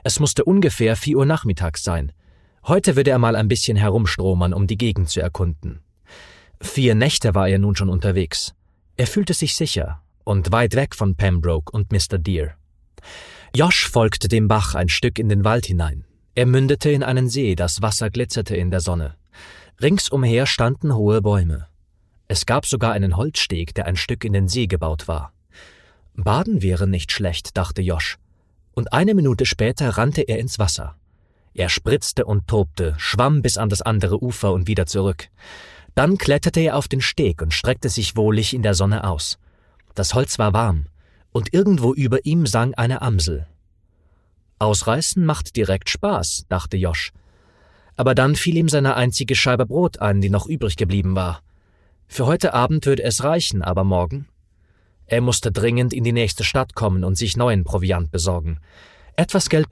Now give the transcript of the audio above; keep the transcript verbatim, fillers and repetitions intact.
Es musste ungefähr vier Uhr nachmittags sein. Heute würde er mal ein bisschen herumstromern, um die Gegend zu erkunden. Vier Nächte war er nun schon unterwegs. Er fühlte sich sicher und weit weg von Pembroke und Mister Deer. Josh folgte dem Bach ein Stück in den Wald hinein. Er mündete in einen See, das Wasser glitzerte in der Sonne. Ringsumher standen hohe Bäume. Es gab sogar einen Holzsteg, der ein Stück in den See gebaut war. Baden wäre nicht schlecht, dachte Josh. Und eine Minute später rannte er ins Wasser. Er spritzte und tobte, schwamm bis an das andere Ufer und wieder zurück. Dann kletterte er auf den Steg und streckte sich wohlig in der Sonne aus. Das Holz war warm, und irgendwo über ihm sang eine Amsel. Ausreißen macht direkt Spaß, dachte Josh. Aber dann fiel ihm seine einzige Scheibe Brot ein, die noch übrig geblieben war. Für heute Abend würde es reichen, aber morgen? Er musste dringend in die nächste Stadt kommen und sich neuen Proviant besorgen. Etwas Geld